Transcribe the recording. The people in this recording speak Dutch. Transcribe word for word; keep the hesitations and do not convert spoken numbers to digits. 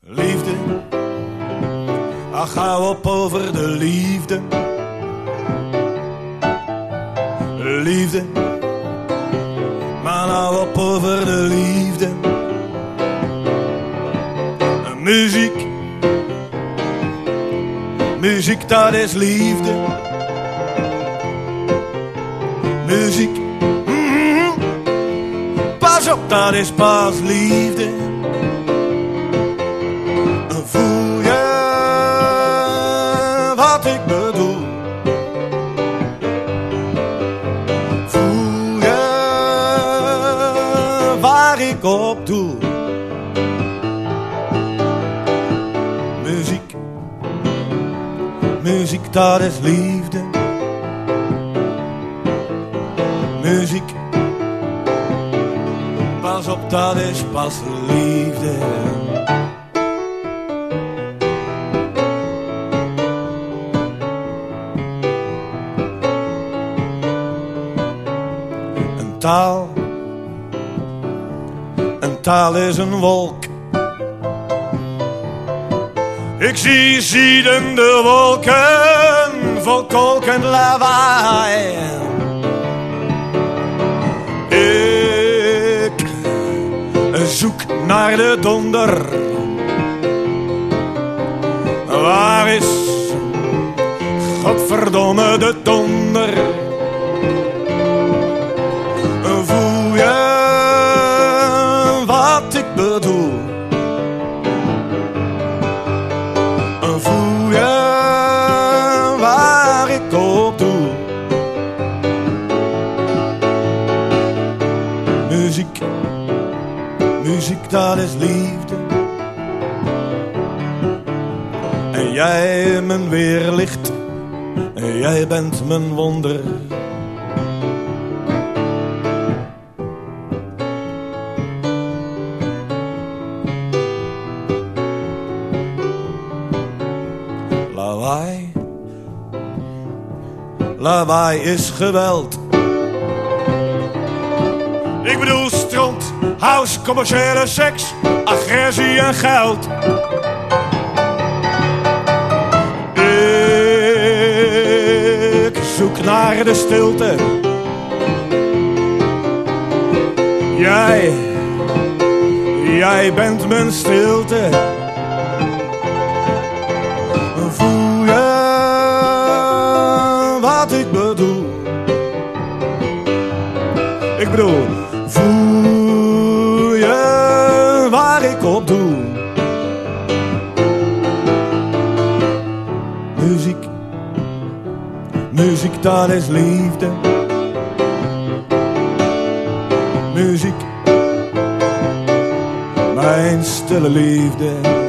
Liefde, ach hou op over de liefde. Liefde, maar hou op over de liefde. Muziek, muziek dat is liefde. Muziek, mm-hmm. Pas op dat is pas liefde. Voel je wat ik bedoel? Voel je waar ik op doe? Muziek, muziek dat is liefde. Muziek, pas op dat is pas liefde. Taal, een taal is een wolk. Ik zie ziedende wolken vol kolkend lawaai. Ik zoek naar de donder. Waar is, godverdomme, de donder? Voel je wat ik bedoel? Voel je waar ik op doe? Muziek, muziek dat is liefde. En jij mijn weerlicht, en jij bent mijn wonder. Lawaai, lawaai is geweld. Ik bedoel stront, house, commerciële seks, agressie en geld. Ik zoek naar de stilte. Jij, jij bent mijn stilte. Voel je wat ik bedoel? Ik bedoel, voel je waar ik op doe? Muziek, muziek dat is liefde. Muziek, mijn stille liefde.